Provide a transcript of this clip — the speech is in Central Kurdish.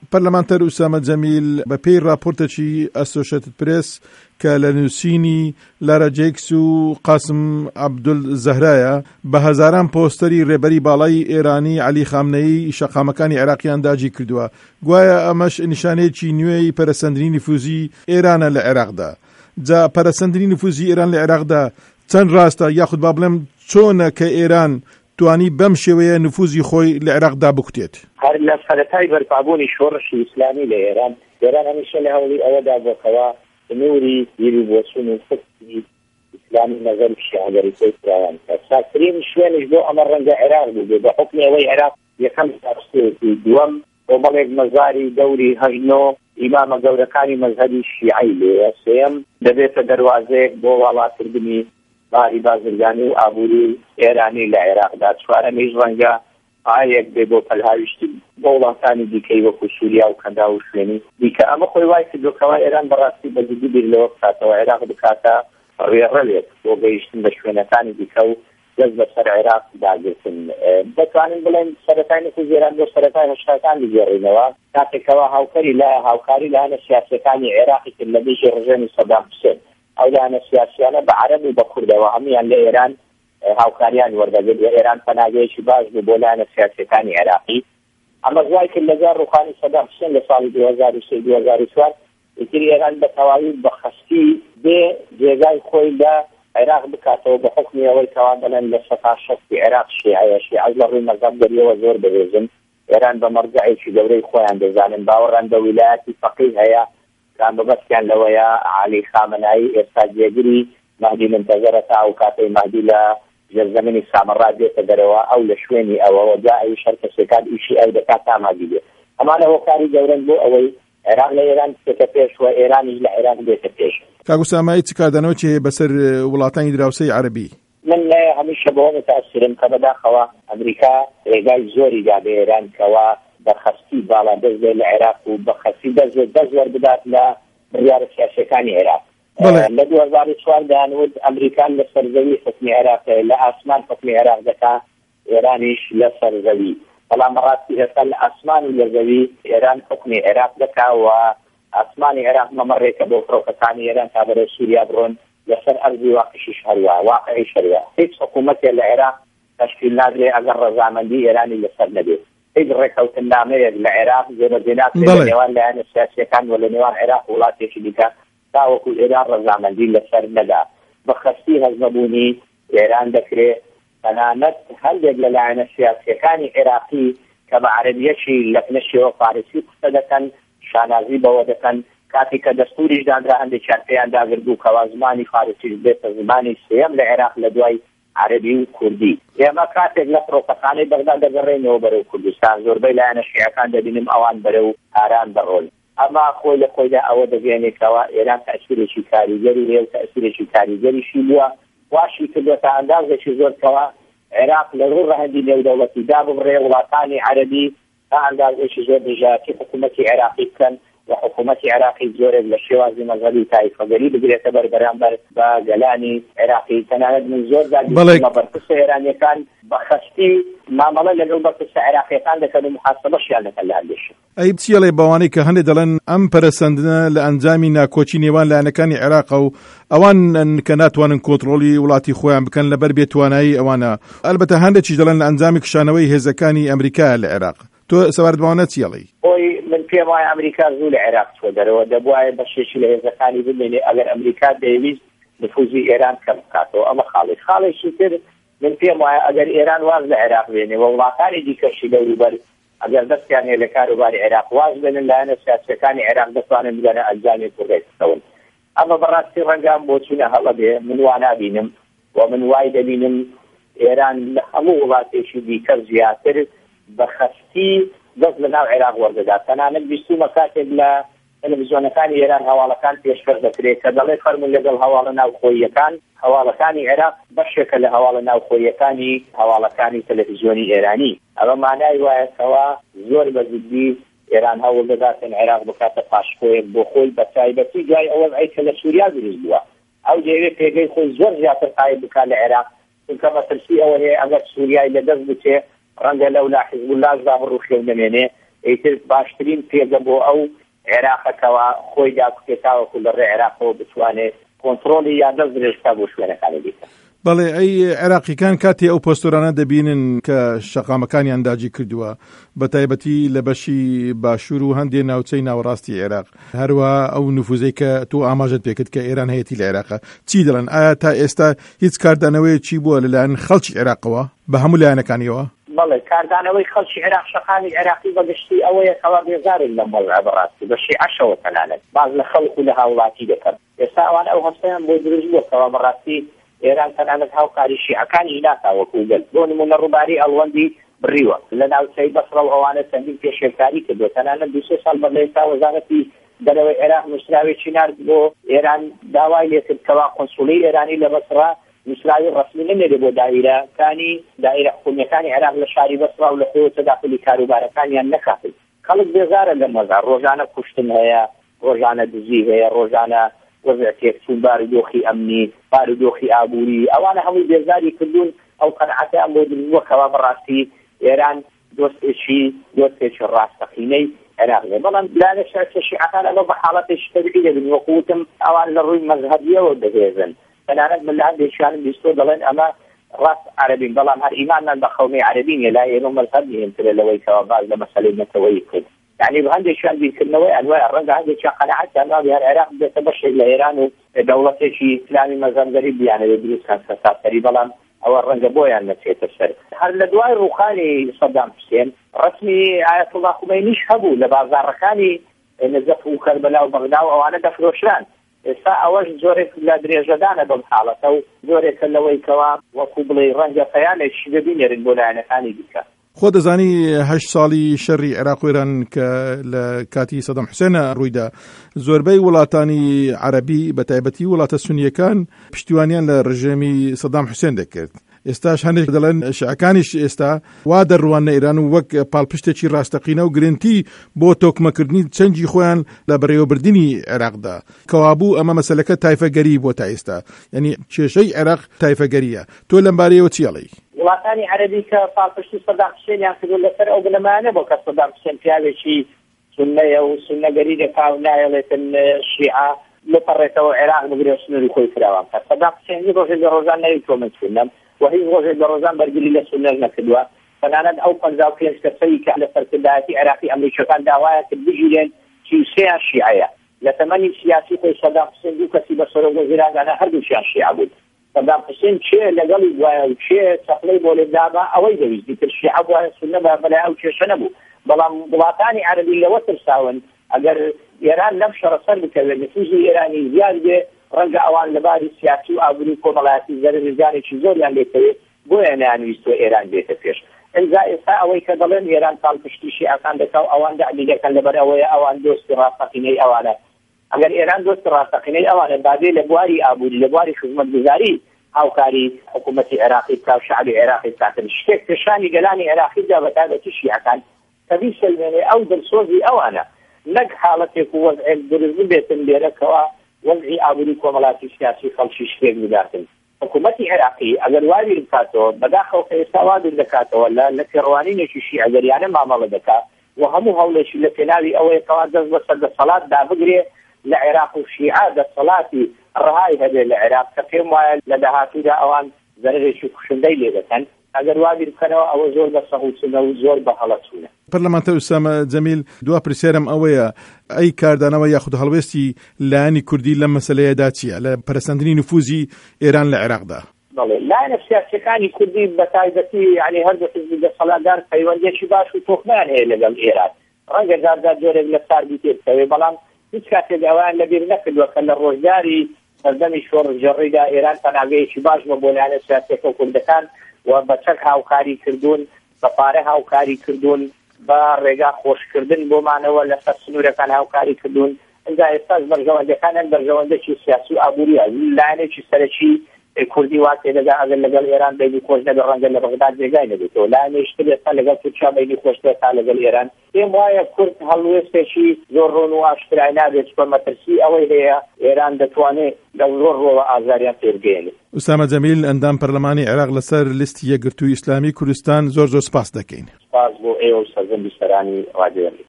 پەرلەمانتەر ئوسامە جەمیل بەپێی راپۆرتێکی ئەسۆشیێتد پرێس کە لە نووسینی لارا جێکس و قاسم عەبدولزەهرایە بە هەزاران پۆستەری ڕێبەری باڵای ئێرانی عەلی خامنەیی شەقامەکانی عێراقیان داگیر کردووە. گوایە ئەمەش نیشانەیەکی نوێی پەرەسەندنی نفوزی ئێرانە لە عێراقدا. جا پەرەسەندنی نفوزی ئێران لە عێراقدا چەند ڕاستە یاخود با بڵێم چۆنە کە ئێران توانی بەم شێوەیە نفوزی خۆی لە عێراقدا بکوتێت؟ هەر لە سەرەتای بەرپابوونی شۆڕشی ئیسلامی لە ئێران هەمیشە لە هەوڵی ئەوەدا بۆکەوە نوری بیری بۆچوون و فکری ئیسلامی نەزەر شیعەگەری کۆیتراوان کرد. ساکترین شوێنش بۆ ئەمە ڕەنگە عێراق بوو بە حکمی ئەوەی عێراق یەکەم ساکتێتی دووەم کۆمەڵێک مەزاری دەوری هەژنۆ ئیمامە گەورەکانی مەزهەبی شیعەی لێیە، سێم دەبێتە دەواازەیەک بۆ وڵاتکردنی باری بازرگانی و ئابووری ئێرانی لە عێراقدا، چوارەمیش ڕەنگە ئایەک بێ بۆ پەلهاویشتی بۆ وڵاتانی دیکەی وەکو سووریا و کەندا و شوێنی دیکە. ئەمە خۆی وای کردوکەوە ئێران بەڕاستی بەجددی بیر لەوە بکاتەوە عێراق بکاتە ڕێڕەوێک بۆ گەیشتن بە شوێنەکانی دیکە و دەست بەسەر عێراق داگرتن. دەتوانین بڵێن سەرەتای نفوزی ئێران بۆ سەرەتای هەشتاکان بگێڕینەوە کاتێکەوە هاوکاری لە هەنە سیاسەکانی عێراقی کرد لە بێژی ڕژێمی سەدام حوسێن. ئەو لە هەنە سیاسیانە بە عەرەب و بە کوردەوە هەمویان لە ئێران هاوکاریان وەردەگرت و ئێران پەناگەیەکی باش بوو بۆ لایەنە سیاسەکانی عێراقی. ئەمە دوای کرد لەگەڵ ڕوخانی سەدام حوسێن لە ساڵی 2003-2004 ئیتر ئێران بە تەواوی بە خەستی بێ جێگای خۆی لە عێراق بکاتەوە بە حکمی ئەوەی کەوان بڵێن لە سەتا شەستی عێراق شیعەیە شیعە لە ڕووی مەذهب دەریەوە زۆر بەهێزن. ئێران بە مەرجعێکی گەورەی خۆیان دەزانن، باوەڕان بە ویلایەتی فەقیه هەیە کان بەبەستیان لەوەیە عەلی خامنەئی ئێستا جێگیری مەهدی منتەزەرە تا ئەو کاتەی مەهدی لە ژێرزەمینی سامەڕا دێتە دەرەوە ئەو لە شوێنی ئەوەوە جا ئەویش هەر کەسێکات ئیشی ئەو دەکات تا مادی بێت. ئەمانە هۆکاری گەورەن بۆ ئەوەی عێراق لە ئێران بچێتە پێش و ئێرانیش لە عێراق بێتە پێش. کاک ئوسامە چ کاردانەوەی هەیە بەسەر وڵاتانی دراوسەی عەرەبی؟ من هەمیشە بەوە متەئەسرم کە بەداخەوە ئەمریکا ڕێگای زۆری دا بە ئێران کەوا بەخەستی باڵا دەست بێت لە عێراق و بەخەستی دەست وەربدات لە بڕیارە سیاسەکانی عێراق. لە 2004 دانوت ئەمریکان لە سەرزەوی حکمی عێراق لە ئاسمان حکمی عێراق دەکا، ئێرانیش لە سەرزەوی. بەڵام ڕاستی هێستا لە ئاسمان و لە زەوی ئێران حکمی عێراق دەکا و ئاسمانی عێراق مەمەڕێکە بۆ فڕۆکەکانی ئێران تا بەرەو سووریا بڕۆن، لەسەر ئەرزی واقعیش هەروە واقعیش هەروە. هیچ حکوومەتێک لە عێراق تەشکیل نادرێت ئەگەر ڕەزامەندی ئێرانی لەسەر نەبێت. هیچ ڕێکەوتنامەیەک لە عێراق جێبەجێ لە نێوان لایەنە سیاسیەکان و لە نێوان عێراق وڵاتێکی دیکە تاوەکو ئێران ڕەزامەندی لەسەر نەدا. بەخەستی هەزمەبوونی ئێران دەکرێت تەنانەت هەندێک لە لایەنە سیاسیەکانی عێراقی کە بە عەرەبیەکی لەکنەشیەوە فارسی قسە دەکەن شانازی بەوە دەکەن کاتی کە دەستوریش دانرا هەندێکیان پێیان داگرت و کەوا زمانی فارسیش بێتە زمانی سێم لە عێراق لە دوای عەرەبی و کوردی. ئێمە کاتێک لە فڕۆکەخانەی بەغداد دەگەڕێنەوە بەرەو کوردستان زۆربەی لایەنە شیعەکان دەبینم ئەوان بەرەو ئاران دەڕۆن. ئەما خۆی لە خۆیدا ئەوە دەگەێنێتەوە ئێران تەئسیرێکی کاریگەری هەیە و تەئسیرێکی کاریگەریشی بووە واشی کردوە تا ئەندازێکی زۆرکەوە عێراق لە ڕوو ڕەهەندی نێودەوڵەتیدا ببڕێ وڵاتانی عەرەبی تا ئەندازێکی زۆر دژاتی حکوومەتی عێراقی بکەن و حکوومەتی عێراقی زۆرێک لە شێوازی مەذهەبی تایفەگەری بگرێتە بەربەرامبەر بە گەلانی عێراقی. تەنانەت من زۆر دادیمە بەرپرسە ئێرانیەکان بەخەستی مامەڵە لەگەڵ بەرپرسە عێراقیەکان دەکەن و محاسەبەشیان دەکەن لە هەندێک. ئەی چیەڵێ بەوانەی کە هەندێک دەڵێن ئەم پەرەسەندنە لە ئەنجامی ناکۆچی نێوان لایەنەکانی عێراق و ئەوان کە ناتوانن کۆنتڕۆلی وڵاتی خۆیان بکەن لەبەر بێتوانایی ئەوانە. ئەلبەتە هەندێکیش دەڵێن لە ئەنجامی کشانەوەی هێزەکانی ئەمریکا لە عێراق. تۆ سەواردبەوانە چیەڵی؟ من پێم وایە ئەمریکا زوو لە عێراق چۆ دەرەوە دەبوایە بەشێکی لە هێزەکانی بمێنێ ئەگەر ئەمریکا دەیویست نفوزی ئێران کەم بکاتەوە. ئەمە خاڵێکی تر من پێم وایە ئەگەر ئێران واز لە عێراق بێنێ و وڵاتانی دیکەشی دەوروبەر ئەگەر دەستیان هەیە لە کاروباری عێراق واز بێنن لایەنە سیاسیەکانی عێراق دەتوانن بگەنە ئەنجامی ڕێکخستەوە. ئەمە بەڕاستی ڕەنگام بۆچوونە هەڵە بێ من وا نابینم و من وای دەبینم ئێران لە هەموو وڵاتێکی دیکە زیاتر بەخەستی دەست لە ناو عێراق وەردەدات. تەنانەت بیستومە کاتێک لە تەلەڤیزیۆنەکانی ئێران هەواڵەکان پێشکەش دەکرێت کە دەڵێ فەرمون لەگەڵ هەواڵە ناوخۆییەکان هەواڵەکانی عێراق بەشێکە لە هەواڵە ناوخۆییەکانی هەواڵەکانی تەلەڤیزیۆنی ئێرانی. ئەوە مانای وایەتەوە زۆر بەزودی ئێران هەوڵ دەداتن عێراق بکاتە پاشخۆیەک بۆ خۆی بە تایبەتی دوای ئەوە ئەیکە لە سووریا دروست بووە. ئەو دەیەوێت پێگەی خۆی زۆر زیاتر قایب بکات لە عێراق چونکە مەترسی ئەوە هەیە ئەگەر سووریای لەدەست بچێ ڕەنگە لەولا حیزب الله بڕوخێ نەمێنێ ئیتر باشترین پێگە بۆ ئەو عێراقەکەوە خۆی داکوێتاوەکو لە ڕێ عێراقەوە بتوانێت کۆنتڕۆلی یان دەست درێژکە بۆ شوێنەکانی دیکە. بەڵێ ئەی عێراقیەکان کاتی ئەو پۆستۆرانە دەبینن کە شەقامەکانیان داگیر کردووە بە تایبەتی لە بەشی باشوور و هەندێک ناوچەی ناوەڕاستی عێراق هەروە ئەو نفوزەی کە تۆ ئاماژت پێکرد کە ئێران هەیەتی لە عێراقە چی دەڵێن؟ ئایا تا ئێستا هیچ کاردانەوەیەکی بووە لەلایەن خەڵکی عێراقەوە بە هەموو لایەنەکانیەوە؟ بەڵێ کاردانەوەی خەڵکی عێراق شەقامی عێراقی بەگشتی ئەوەیە کەوا بێزارن لە مەڵع بەڕاستی بەشی عەشەوە تەنانەت باز لە خەڵک و لە هاوڵاتی دەکەن. ئێستا ئەوان ئەو هەستەیان بۆ دروست بووە کەوا بەڕاستی ئێران تەنانەت هاوکاری شیعەکانی ناتاوەکو گەل بۆ نمونە ڕووباری ئەڵوەندی بڕیوە لە ناوچەی بەسڕە و ئەوانە چەندین پێشێکاری کردووە تەنانەت 2 ساڵ بەڵێ تا وەزارەتی دەرەوەی عێراق نووسراوێکی نارد بۆ ئێران داوای لێکرد کەوا قۆنسوڵی ئێرانی لە بەسڕە نووسراوی ڕەسمی نەمێرێ بۆ دائیرەکانی دائیرە حکوومیەکانی عێراق لە شاری بەسڕە و لە خۆی تەداخلی کاروبارەکانیان نەکاتن. خەڵک بێزارە لە مەزار ڕۆژانە کوشتن هەیە ڕۆژانە دزی هەیە ڕۆژانە وەزع تێکچوون بارودۆخی ئەمنی بارودۆخی ئابووری ئەوانە هەمووی بێزاری کردوون ئەو قەنەعەتیان بۆ دروستبووەکەوە بەڕاستی ئێران دۆستێکی ڕاستەقینەی عێراقیە. بەڵام لایەنە شیعەکان ئەمە بە حاڵەتێکی تەبیعی دەبن وەکوتم ئەوان لە ڕووی مەذهەبیەوە دەهێزن تەنانەت من لە هەندێکیانم بیستۆ دەڵێن ئەمە ڕاست عەرەبین بەڵام هەر ئیمانمان بە قەومی عەرەبینە لای ئێمە مەذهەبی هێنترە لەوەی کەوا باز لە مەسەلەی نەتەوەیی کرد. يعني بهندێکیان بیرکردنەوەی ئەنوای ڕەنگە هەندێکیان قەنەعەتیان نابێ هەر عێراق بێتە بەشێک لە ئێران و دەوڵەتێکی ئیسلامی مەزەندەری بیانەوێت دروستکان سەتاسەری بەڵام ئەوە ڕەنگە بۆیان نەچێتە سەر. هەر لە دوای ڕووخانی سەدام حوسێن ڕەسمی ئایەت الله خومەینیش هەبوو لە بازاڕەکانی نەجەف و کەربەلا و بەغدا و ئەوانە دەفرۆشران. ئێستا ئەوەش زۆرێک لە درێژەدانە بەم حاڵەتە و زۆرێکە لەوەی کەوا وەکو بڵێ ڕەنگە پەیامێکی ببینێرن بۆ لایەنەکانی دیکە. خۆ دەزانی 8 ساڵی شەڕی عێراق و ئێران کە لە کاتی سەدام حوسێنە ڕوویدا زۆربەی وڵاتانی عەرەبی بە تایبەتی وڵاتە سونیەکان پشتیوانیان لە ڕژێمی سەدام حوسێن دەکرد. ئێستاش هەندێک دەڵێن شیعەکانیش ئێستا وا دەڕوانە ئێران و وەک پاڵپشتێکی ڕاستەقینە و گرنتی بۆ تۆکمەکردنی چەنجی خۆیان لە بەڕێوەبردننی عێراقدا کەوابوو ئەمە مەسەلەکە تایفەگەری بۆ تا ئێستا یعنی کێشەی عێراق تایفەگەریە. تۆ لەم بارەیەوە چی ئەڵێی؟ وڵاتانی عەرەبی کە پاڵپشتی سەدام حوسێنیان کردو لەسەر ئەو بنەمانە بۆ کە سەدام حوسێن پیاوێکی سوننەیە و سوننەگەری دەکا و نایەڵێتن شیعە بپەڕێتەوە عێراق بگرێ سنووری خۆی فراوان کە سەدام حوسێن هیچ ڕۆژێک لە ڕۆژان نەیتوە من سونەم و هیچ ڕۆژێک لە ڕۆژان بەرگری لە سوننە نەکردووە. تەنانەت ئەو 55 کەسەی کە لە سەرکردایەتی عێراقی ئەمریکەکان داوایە کرد بگیرێن 33 شیعەیە. لە تەمەنی سیاسی خۆی سەدام حوسێن 2 کەسی بە سەرۆکوەزیراندا هەردووشیان شیعە بوون. سەدام حوسێن چێ لەگەڵی دوایە و چێ چەقلەی بۆ لێدابا ئەوەی دەویستی تر شیعە بووە سوننە بەلای ئەو کێشە نەبوو. بەڵام وڵاتانی عەرەبی لەوە ترساون ئەگەر ئێران لەم شەڕە سەر بکەوێت نفوزی ئێرانی زیاد بێ ڕەنگە ئەوان لەباری سیاسی و ئابووری کۆمەڵایەتی زیانێکی زۆریان لێکەوێت بۆیە نانویستوە ئێران بێتە پێش. ئەنجا ئێستا ئەوەی کە دەڵێن ئێران پاڵپشتی شیعەکان دەکا و ئەوان دەعمیلەکەن لەبەر ئەوەیە ئەوان دۆستی ڕاستەقینەی ئەوانە. ئەگەر ئێران دۆستی ڕاستەقینەی ئەوانە بابێ لە بواری ئابووری لە بواری خزمەتگوزاری هاوکاری حکوومەتی عێراقی بکا و شعبی عێراقی بکاتن شتێک پێشانی گەلانی عێراقیدا بە تایبەتی شیعەکان کەبی سەلمێنێ ئەو دڵسۆزی ئەوانە نەک حاڵەتێک و وەزعێک دروست بێتن لێرەکەوە وەزعی ئابووری کۆمەڵاتی سیاسی خەڵکی شتێک بداتن. حکوومەتی عێراقی ئەگەر وابیر بکاتەوە بەداخەوە کە ئێستا وابیر دەکاتەوە لە پێڕوانینێکی شیعەگەریانە مامەڵە دەکات و هەموو هەوڵێکی لە پێناوی ئەوەیە کەوا دەست بەسەر دەسەڵات دابگرێ لە عێراق و شیعە دەسەڵاتی ڕهای هەبێت لە عێراق کە پێم وایە لە داهاتوودا ئەوان زەرێکی کوشندەی لێ دەکەن ئەگەر وابیر بکەنەوە ئەوە زۆر بە سەهوچنە و زۆر بە هەڵەچوونە. پەرلەمانتەر ئوسامە جەمیل دوا پرسیارم ئەوەیە ئەی کاردانەوە یاخود هەڵوێستی لایەنی کوردی لەم مەسەلەیەدا چییە لە پەرەسەندنی نفوزی ئێران لە عێراقدا؟ بەڵێ لایەنە سیاسیەکانی کوردی بە تایبەتی یعنی هەردوو حیزبی دەسەڵاتدار پەیوەندیێکی باش و تۆخمیان هەیە لەگەڵ ئێران ڕەنگە جارجار جۆرێک لە ساردی تێبکەوێ بەڵام هیچ کاتێک ئەوان لەبیر نەکردووە کە لە ڕۆژداری سەردەمی شۆڕژەڕیدا ئێران تەناگەیەکی باش بە بۆ لایەنە سیاسیەکە کوردەکان و بە چەک هاوکاری کردوون بە پارە هاوکاری کردوون بە ڕێگا خۆشکردن بۆمانەوە لەسەر سنوورەکان هاوکاری کردوون. ئەنجا ئێستاش بەرژەوەندەکانن بەرژەوەندەی سیاسی و ئابووریە لایەنێکی سەرەکی کوردی وا تێدەگا ئەگەر لەگەڵ ئێران بینی خۆش نەبێت ڕەنگە لە بەغداد جێگای نەبێتەوە لایەنێشتر ئێستا لەگەڵ تورکیا بینی خۆش دێت تا لەگەڵ ئێران. پێم وایە کورد هەڵوێستێکی زۆر ڕۆن و ئاشکرای نابێت چکە مەترسی ئەوەی هەیە ئێران دەتوانێت لە زۆر ڕۆوە ئازاریان پێبگەێنێت. ئوسامە جەمیل ئەندام پەرلەمانی عێراق لەسەر لیستی یەکگرتووی ئیسلامی کوردستان زۆر سپاس دەکەین. سپاس بۆ ئێوە و سەرجەم بیستەرانی ڕادیۆ